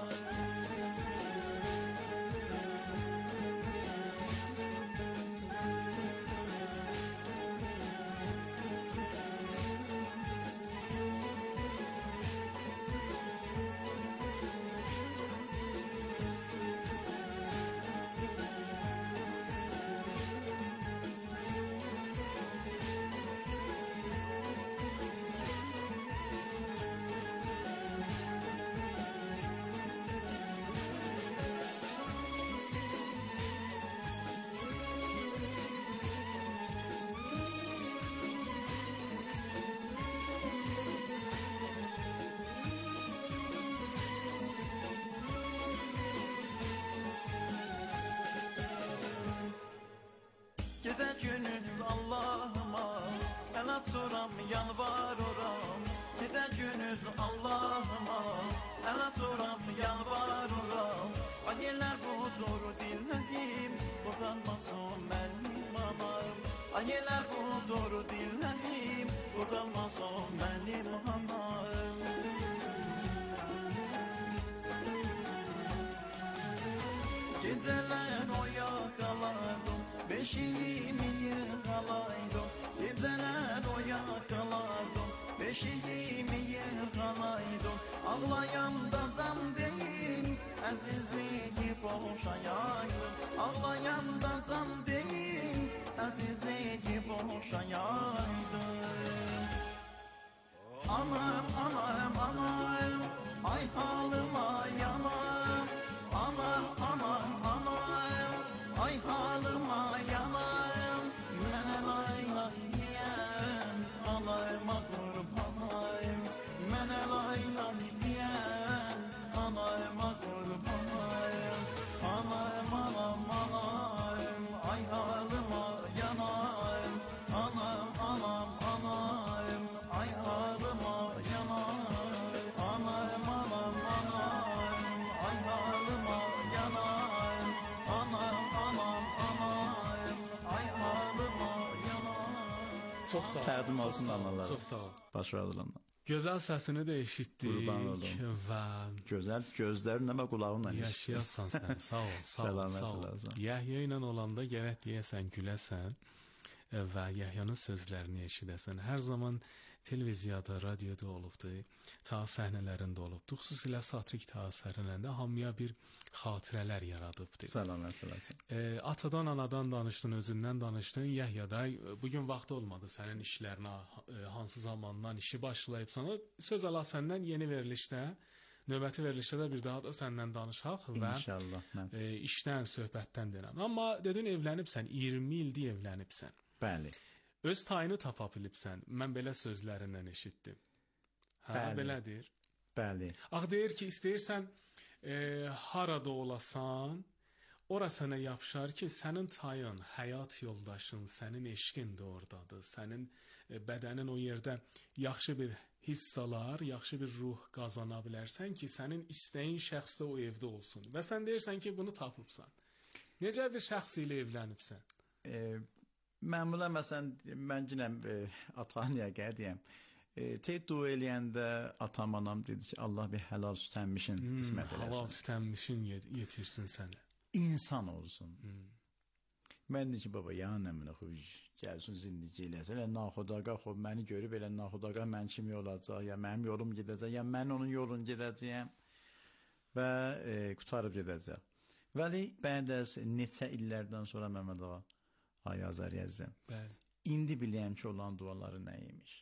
Gecə günüz Allahıma, əl açıram, yalvarıram. Gecə günüz Allahıma, əl açıram, yalvarıram. Ayələr budur dinləyim, qocalmasın mənim anam. Ayələr budur dinləyim, qocalmasın mənim anam. Gecələr oyaq qalardım, beşiyimi yığalaydım. Gecələr oyaq qalardım, beşiyimi yığalaydım. Ağlayanda can deyil, əzizliyi boşayaydım. Ağlayanda can deyil, əzizliyi boşayaydım. Anam, anam, anam, ay halıma yanam. Anam, anam, anam, ay halıma yanam. Mənə lay lay deyən, anayıma qurbanayım. Mənə lay lay deyən, anayıma qurbanayım. Çox sağ ol. Təqdim olsun analara. Çox sağ ol. Başarılarla. Gözəl səsini də eşitdik Qurban olum. və Gözəl gözlərinlə və qulağınla eşitdim. yaşayasan sən. Sağ ol, sağ ol, Səlamət sağ ol. olasın. Yəhya ilə olanda gərək deyəsən, güləsən və Yəhyanın sözlərini eşidəsən. Hər zaman televiziyada, radioda olubdu, teatr səhnələrində olubdu. Xüsusilə satrik teatrlarında hamıya bir xatirələr yaradıbdı. Səlamət olasın. Atadan, anadan danışdın, özündən danışdın. Yəhya da bugün vaxtı olmadı sənin işlərinə, hansı zamandan işi başlayıbsan. Söz ala səndən yeni verilişdə, növbəti verilişdə də bir daha da səndən danışaq və İnşallah mən. işdən, söhbətdən deyirəm. Amma dedin evlənibsən, 20 ildir evlənibsən. Bəli. Öz tayını tapa bilibsən. Mən belə sözlərindən eşitdim. Hə, Bəli. belədir. Bəli. Ax deyir ki, istəyirsən harada olasan, ora sənə yapışar ki, sənin tayın, həyat yoldaşın, sənin eşqin də oradadır. Sənin bədənin o yerdə yaxşı bir hissalar, yaxşı bir ruh qazana bilərsən ki, sənin istəyin şəxs də o evdə olsun. Və sən deyirsən ki, bunu tapıbsan. Necə bir şəxs ilə evlənibsən? Məmula məsələn, mən cinəm ata-anaya deyəm. Tey dua eləyəndə atam anam dedi ki, Allah bir helal süt əmmişin qismət eləsin. Halal süt əmmişin yetirsin səni. İnsan olsun. Mən deyim ki, baba, ya nəminə xuş, gəlsin zindigi eləsin. Naxudaqa, məni görüb elə naxudaqa mən kimi olacaq, ya mənim yolum gedəcək, ya mən onun yolunu gedəcəyəm və qutarıb gedəcək. Vəli, bəndəz neçə illərdən sonra Məmməd ağa, ay Azəri əzizəm, indi biləyəm ki, olan duaları nə imiş.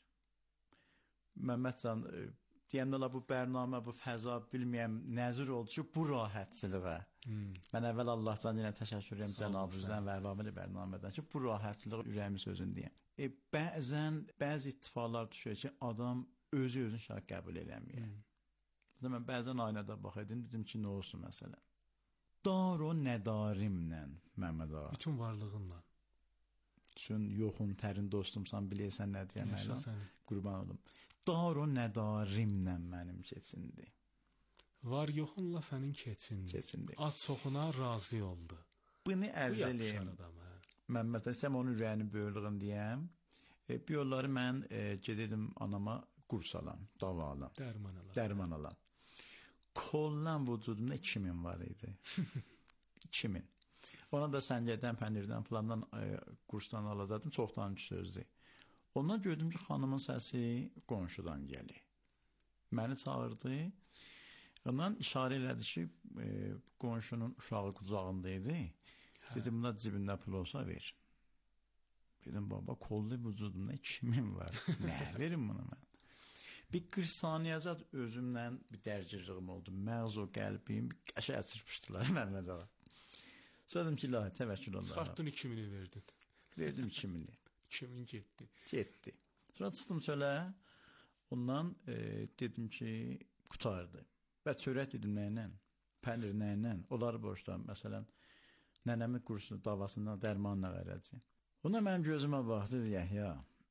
Məmmədcan, deyəndə bu bərnamə, bu fəza bilməyəm, nəzir oldu ki, bu rahatçılığa. Mən əvvəl Allahdan yenə təşəkkür edirəm Cənab-ı və əvvəli bərnamədən ki, bu rahatçılığı ürəyimi sözün deyəm. Bəzən, bəzi ittifaqlar düşür ki, adam özü-özün şahid qəbul eləməyir. Mən bəzən aynada bax edim, dedim ki, nə olsun məsələn. Dar o nədarimlə, Məmməd ağa. Bütün varlığınla. Üçün yoxun, tərin dostumsan, biləyəsən nə deyəm, Yaşa səni. Qurban olum. Dar o nədarimlə mənim keçindi. Var yoxunla sənin keçindi. Az çoxuna razı oldu. Bunu ərz eləyim. Mən məsələn, sən onun ürəyini böyürlüğün deyəm. Bir yolları mən gedirdim anama qurs alam, dava alam. Dərman alam. Kollan vücudumda 2000 var idi. 2000. Ona da səngədən, pənirdən, plandan kursdan alacaqdım. Çoxdan sözdür. Ondan gördüm ki, xanımın səsi qonşudan gəlir. Məni çağırdı. Ondan işarə elədi ki, qonşunun uşağı qucağındaydı. Dedim, bunlar cibində pul olsa ver. Dedim, baba, kollu vücudumda 2000 var. Nə verim bunu mən? Bir 40 saniyəcət özümlə bir dərcirliğim oldu. Məğz o qəlbim, qəşə əsirmişdilər Məmməd ağa. Sonra dedim ki, ilahi, təvəkkül onlara. Çıxartdın 2000'i verdin. Verdim 2000'i. 2000 getdi. Getdi. Sonra çıxdım çölə. Ondan dedim ki, qutardı. Və çörək dedim, nə ilə? Pənir nə ilə? Onları borçlam. Məsələn, nənəmin kursu davasından dərmanla verəcəyim. Ona mənim gözümə baxdı, dedi, Yəhya,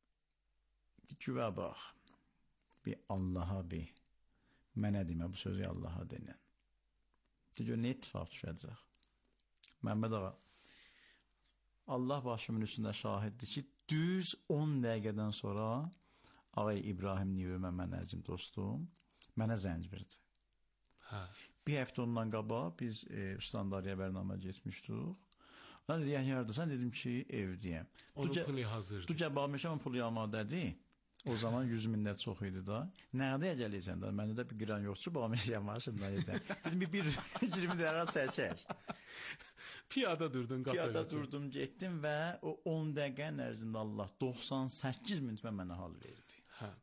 güvə bax, bir Allaha bir, mənə demə bu sözü Allaha denən. Deyir, nə ittifaq düşəcək? Məmməd ağa, Allah başımın üstündə şahiddir ki, düz 10 dəqiqədən sonra ağay İbrahim Nivəmə mən əzim dostum, mənə zəng verdi. Bir həftə ondan qabaq biz standardiya bərnamə getmişdik. Ona dedi, Yəhya, dedim ki, evdəyəm. Onun pulu hazırdır. Ducə baxmışam, pulu yamadədir. O zaman 100 minlər çox idi da. Nəğdəyə gələysən də, məndə də bir qıran yoxdur, baxmışam maşından edən. Dedim, bir 20 dəqiqə çəkər. Piyada durdun, qaçacaqsın. Piyada durdum, getdim və o 10 dəqiqənin ərzində Allah 98 minutmə mənə hal verdi.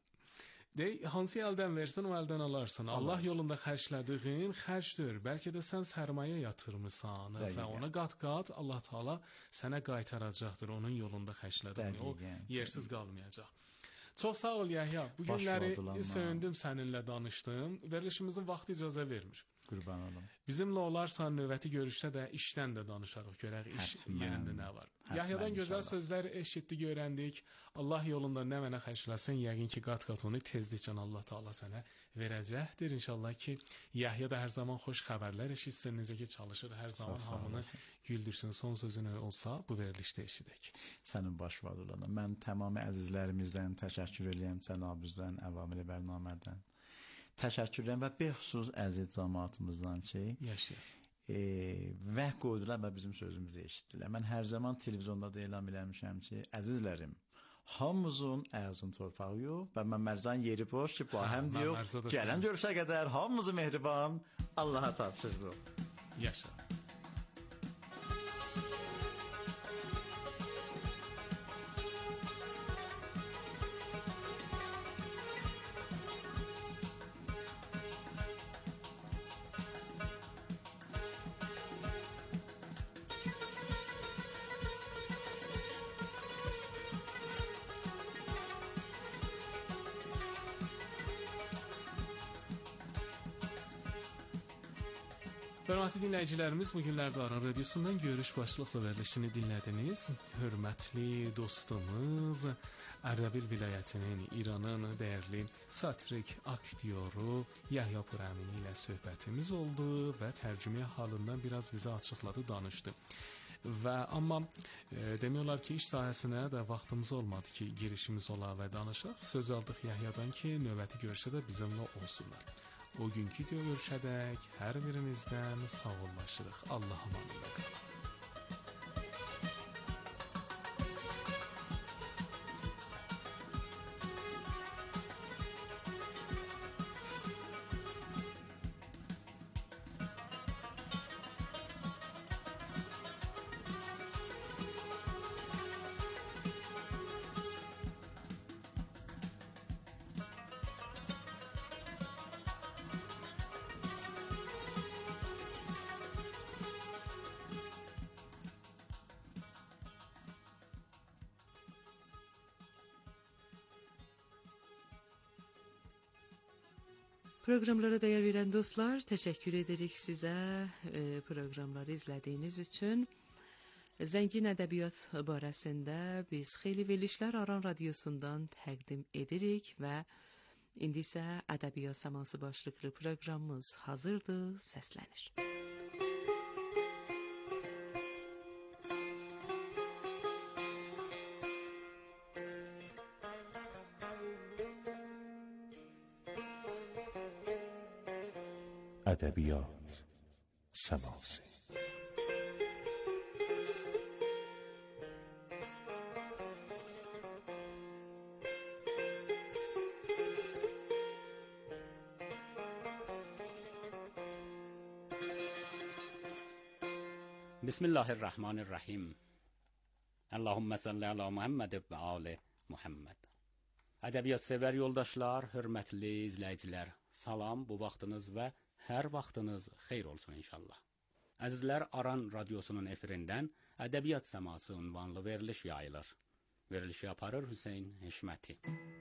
Hansı əldən versən, o əldən alarsan. Allah yolunda xərclədiyin xərcdir. Bəlkə də sən sərmayə yatırmısan və ona qat-qat Allah Taala sənə qaytaracaqdır. Onun yolunda xərclədiyin. O yersiz qalmayacaq. Çox sağ ol Yəhya. Bu günləri söyündüm səninlə danışdım. Verilişimizin vaxtı icazə vermir. Qurban olum. Bizimlə olarsan növbəti görüşdə də işdən də danışarıq, görək iş yerində nə var. Yahyadan gözəl sözlər eşitdik, öyrəndik. Allah yolunda nə mənə xərcləsən, yəqin ki, qat-qat onu tezliklə Allah Taala sənə verəcəkdir. İnşallah ki, Yahya da hər zaman xoş xəbərlər eşitsin, necə ki çalışır, hər zaman hamını güldürsün. Son sözün olsa bu verilişdə eşidək. Sənin baş var olana. Mən tamam əzizlərimizdən təşəkkür edirəm, cənabınızdan, əvamili bərnamədən. Təşəkkür edirəm və bexüsus əziz cəmaatımızdan ki, yaşayasın. Və qoydular və bizim sözümüzü eşitdilər. Mən hər zaman televizyonda da elan eləmişəm ki, əzizlərim, hamımızın ayağının torpağı yox və mən mərzan yeri boş ki, bu həm yox, gələn görüşə qədər hamımızı mehriban Allaha tapşırdıq. Yaşa. Hörmətli dinləyicilərimiz, bu günlərdə Aran Radiosundan görüş başlıqlı verilişini dinlədiniz. Hörmətli dostumuz, Ərdəbil vilayətinin, İranın dəyərli satrik aktyoru Yahya Purəmini ilə söhbətimiz oldu və tərcümə halından biraz bizə açıqladı, danışdı. Və amma demək olar ki, iş sahəsinə də vaxtımız olmadı ki, girişimiz ola və danışaq. Söz aldıq Yahyadan ki, növbəti görüşdə də bizimlə olsunlar. O günkü görüşədək hər birinizdən sağollaşırıq. Allah amanında qalın. Proqramlara dəyər verən dostlar, təşəkkür edirik sizə proqramları izlədiyiniz üçün. Zəngin ədəbiyyat barəsində biz xeyli verilişlər Aran Radiosundan təqdim edirik və indi isə ədəbiyyat səması başlıqlı proqramımız hazırdır, səslənir. ادبیات سماسی بسم الله الرحمن الرحیم. اللهم صل علی Muhammed və ali Muhammed. Ədəbiyyat sevər yoldaşlar, hörmətli izləyicilər, salam, bu vaxtınız və hər vaxtınız xeyir olsun inşallah. Əzizlər, Aran Radiosunun efirindən Ədəbiyyat Səması ünvanlı veriliş yayılır. Verilişi yaparır Hüseyn Hişməti.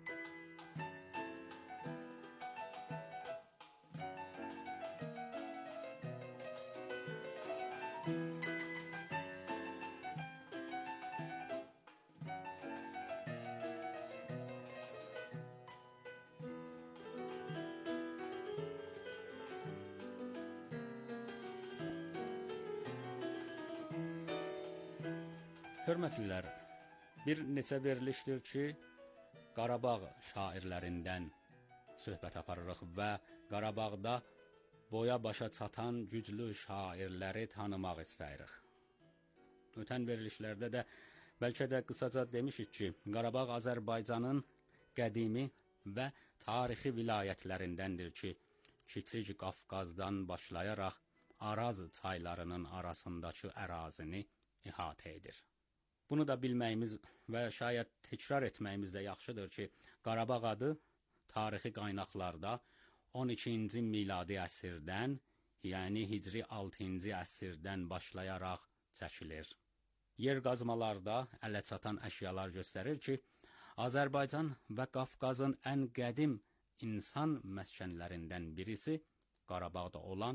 Hörmətlilər, bir neçə verilişdir ki, Qarabağ şairlərindən söhbət aparırıq və Qarabağda boya başa çatan güclü şairləri tanımaq istəyirik. Ötən verilişlərdə də bəlkə də qısaca demişik ki, Qarabağ Azərbaycanın qədimi və tarixi vilayətlərindəndir ki, Kiçik Qafqazdan başlayaraq Araz çaylarının arasındakı ərazini ihatə edir. Bunu da bilməyimiz və şayət təkrar etməyimiz də yaxşıdır ki, Qarabağ adı tarixi qaynaqlarda 12-ci miladi əsrdən, yəni Hicri 6-cı əsrdən başlayaraq çəkilir. Yer qazmalarda ələ çatan əşyalar göstərir ki, Azərbaycan və Qafqazın ən qədim insan məskənlərindən birisi Qarabağda olan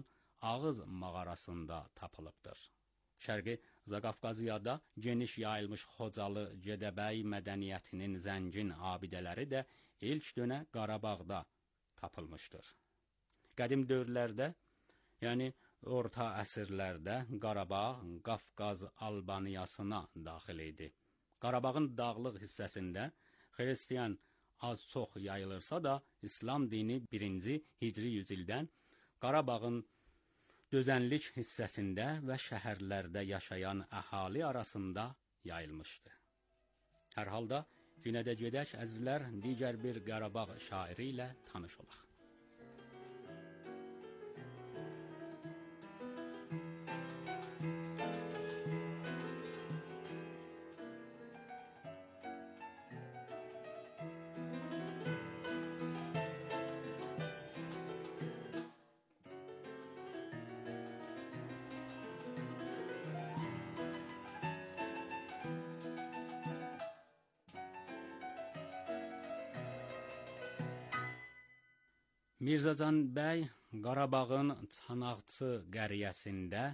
Ağız mağarasında tapılıbdır. Şərqi Zaqafqaziyada geniş yayılmış Xocalı, Gədəbəy mədəniyyətinin zəngin abidələri də ilk dönə Qarabağda tapılmışdır. Qədim dövrlərdə, yəni orta əsrlərdə Qarabağ Qafqaz Albaniyasına daxil idi. Qarabağın dağlıq hissəsində xristian az-çox yayılırsa da, İslam dini 1-ci Hicri yüzildən Qarabağın dözənlik hissəsində və şəhərlərdə yaşayan əhali arasında yayılmışdı. Hər halda, günə də gedək əzizlər, digər bir Qarabağ şairi ilə tanış olaq. Mirzəcan bəy Qarabağın Çanaqçı qəryəsində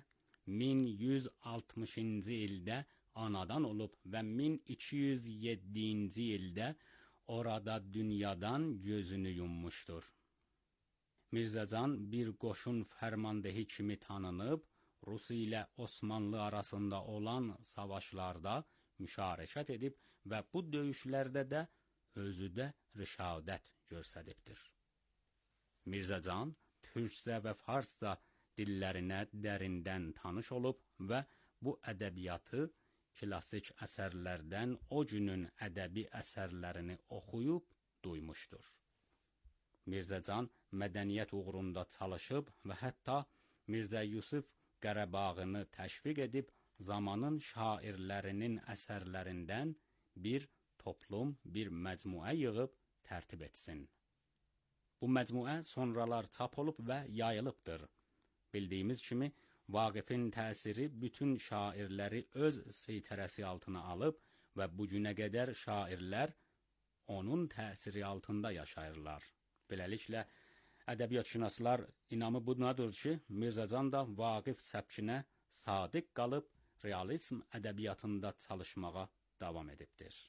1160-cı ildə anadan olub və 1207-ci ildə orada dünyadan gözünü yummuşdur. Mirzəcan bir qoşun fərmandehi kimi tanınıb, Rus ilə Osmanlı arasında olan savaşlarda müşarəkət edib və bu döyüşlərdə də özü də rişadət göstəribdir. Mirzəcan türkcə və farsca dillərinə dərindən tanış olub və bu ədəbiyyatı klassik əsərlərdən o günün ədəbi əsərlərini oxuyub duymuşdur. Mirzəcan mədəniyyət uğrunda çalışıb və hətta Mirzə Yusif Qarabağını təşviq edib zamanın şairlərinin əsərlərindən bir toplum, bir məcmuə yığıb tərtib etsin. Bu məcmuə sonralar çap olub və yayılıbdır. Bildiyimiz kimi, Vaqifin təsiri bütün şairləri öz seytərəsi altına alıb və bugünə qədər şairlər onun təsiri altında yaşayırlar. Beləliklə, ədəbiyyatşünaslar inamı bunadır ki, Mirzəcan da Vaqif səbkinə sadiq qalıb, realizm ədəbiyyatında çalışmağa davam edibdir.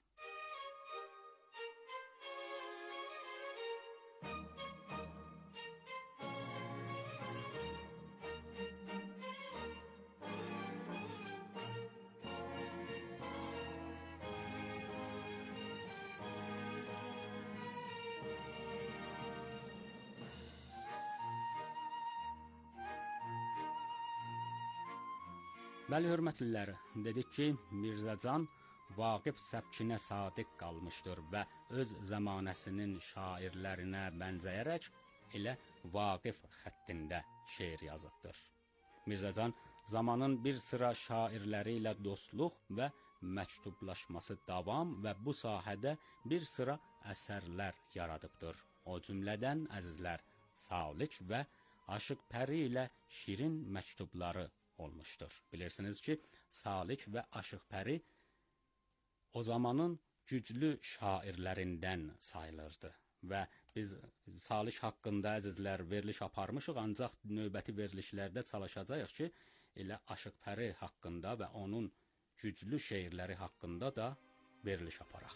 Bəli, hörmətlilər, dedik ki, Mirzəcan Vaqif səbkinə sadiq qalmışdır və öz zamanəsinin şairlərinə bənzəyərək elə Vaqif xəttində şeir yazıbdır. Mirzəcan zamanın bir sıra şairləri ilə dostluq və məktublaşması davam və bu sahədə bir sıra əsərlər yaradıbdır. O cümlədən əzizlər, Salik və Aşıq Pəri ilə şirin məktubları olmuşdur. Bilirsiniz ki, Salik və Aşıq Pəri o zamanın güclü şairlərindən sayılırdı və biz Salik haqqında əzizlər veriliş aparmışıq, ancaq növbəti verilişlərdə çalışacağıq ki, elə Aşıq Pəri haqqında və onun güclü şeirləri haqqında da veriliş aparaq.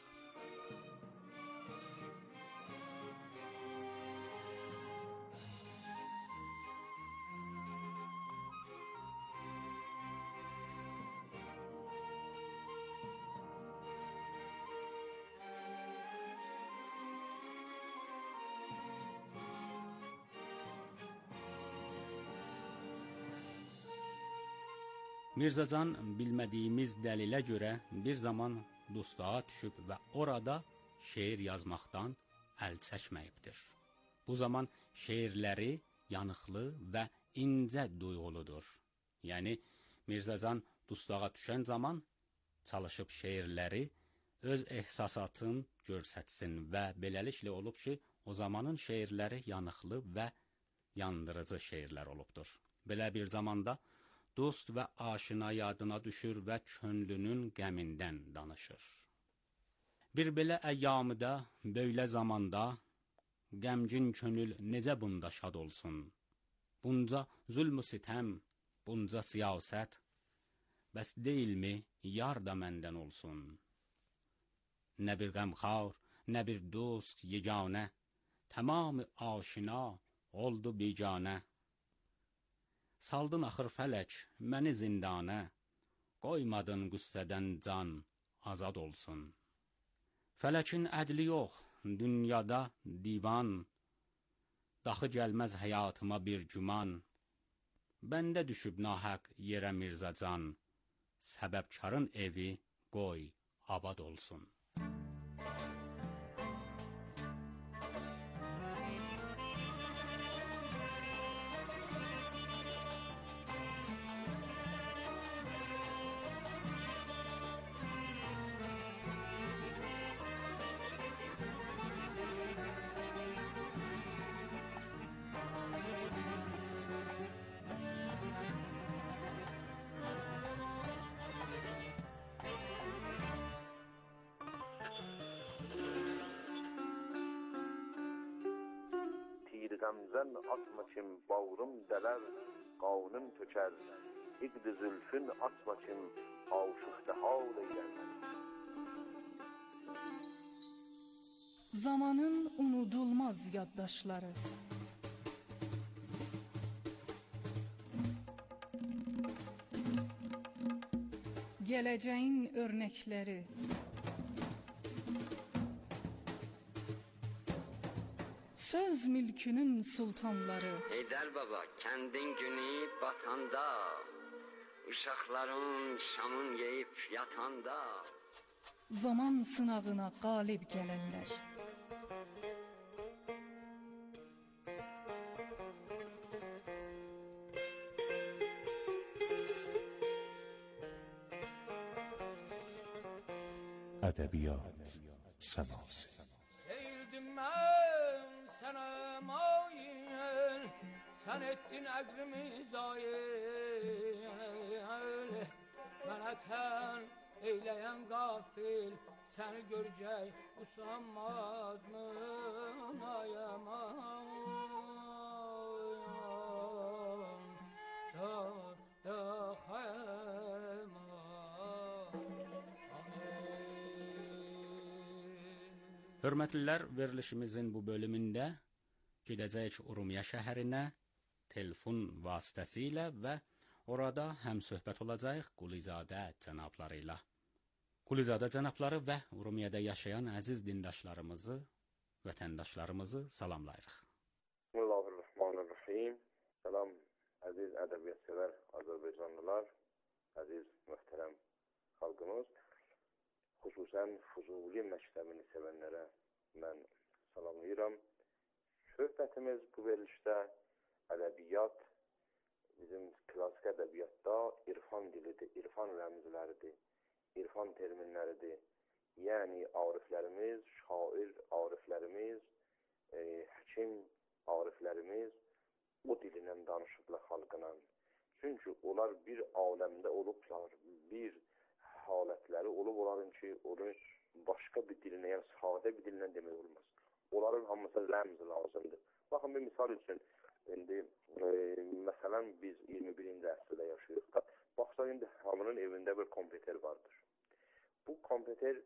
Mirzəcan bilmədiyimiz dəlilə görə bir zaman dustağa düşüb və orada şeir yazmaqdan əl çəkməyibdir. Bu zaman şeirləri yanıqlı və incə duyğuludur. Yəni, Mirzəcan dustağa düşən zaman çalışıb şeirləri öz ehsasatını göstərsin və beləliklə olub ki, o zamanın şeirləri yanıqlı və yandırıcı şeirlər olubdur. Belə bir zamanda dost və aşina yadına düşür və könlünün qəmindən danışır. Bir belə əyyamıda, böylə zamanda, qəmgin könül necə bunda şad olsun? Bunca zulm-u sitem, bunca siyaset, bəs deyilmi yar da məndən olsun? Nə bir qəmxar, nə bir dost yeganə, tamam aşina oldu biganə. Saldın axır fələk məni zindanə, qoymadın qüssədən can azad olsun. Fələkin ədli yox, dünyada divan, daxı gəlməz həyatıma bir güman. Bəndə düşüb nahaq yerə Mirzəcan, səbəbkarın evi qoy abad olsun. Gamzən atma kim bağrım dələr, qanım tökər. İqd-i zülfün atma kim aşıqda hal eylər. Zamanın unudulmaz yaddaşları. Gələcəyin örnəkləri. Söz mülkünün sultanları. Heydər baba, kəndin günü batanda, uşaqların şamın yeyib yatanda, zaman sınağına qalib gələnlər. Ədəbiyyat səması. Seyirdim mən sənə mail, sən etdin əqlimi zayil. Mənə tən eyləyən qafil, səni görəcək usanmaz mı ayaman? Hörmətlilər, verilişimizin bu bölümündə gedəcəyik Urmiya şəhərinə telefon vasitəsilə və orada həm söhbət olacaq Qulizadə cənabları ilə. Qulizadə cənabları və Urmiyədə yaşayan əziz dindaşlarımızı, vətəndaşlarımızı salamlayırıq. Bismillahirrahmanirrahim. Salam, əziz ədəbiyyat-sevər Azərbaycanlılar, əziz möhtərəm xalqımız. Xüsusən Füzuli məktəbini sevənlərə mən salamlayıram. Söhbətimiz bu verilişdə ədəbiyyat, bizim klassik ədəbiyyatda irfan dilidir, irfan rəmzləridir, irfan terminləridir. Yəni, ariflərimiz, şair ariflərimiz, həkim ariflərimiz o dilindən danışıblar xalqına. Çünki onlar bir aləmdə olublar, bir halətləri olub onların ki, onu başqa bir dilinə, yəni sadə bir dilinə demək olmaz. Onların hamısı rəmz lazımdır. Baxın, bir misal üçün, indi, məsələn, biz 21-ci əsrdə yaşayırıq da, baxsaq, indi hamının evində bir kompüter vardır. Bu kompüter,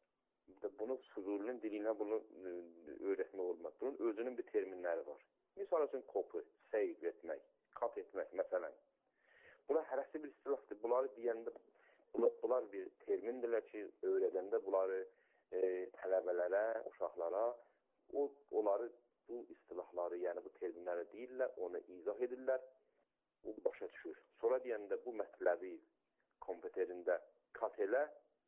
bunu Füzulinin dilinə bunu öyrətmək olmaz. Bunun özünün bir terminləri var. Misal üçün, copy, save etmək, cut etmək, məsələn. Buna hərəsi bir istilahdır. Bunları deyəndə, bunlar bir termindirlər ki, öyrədəndə bunları tələbələrə, uşaqlara, onları bu istilahları, yəni bu terminləri deyirlər, onu izah edirlər, o başa düşür. Sonra deyəndə bu mətləbi kompüterində kat elə,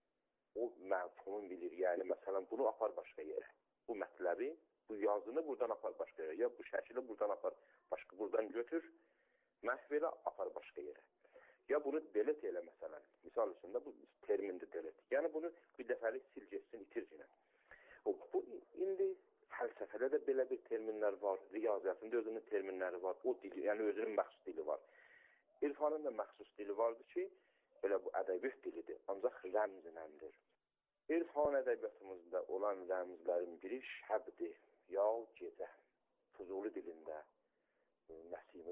o mənfunun bilir, yəni məsələn bunu apar başqa yerə. Bu mətləbi, bu yazını buradan apar başqa yerə, ya bu şəkili buradan apar başqa, buradan götür, məhv elə apar başqa yerə. Ya bunu delete elə məsələn. Misal üçün də bu termindir delete. Yəni bunu bir dəfəlik sil geçsin, itir cinə. Bu indi fəlsəfədə də belə bir terminlər var, riyaziyyatında özünün terminləri var, o dili, yəni özünün məxsus dili var. İrfanın da məxsus dili vardır ki, belə bu ədəbiyyat dilidir, ancaq rəmzinəndir. İrfan ədəbiyyatımızda olan rəmzlərin biri şəbdir, ya gecə, Füzuli dilində, Nəsimi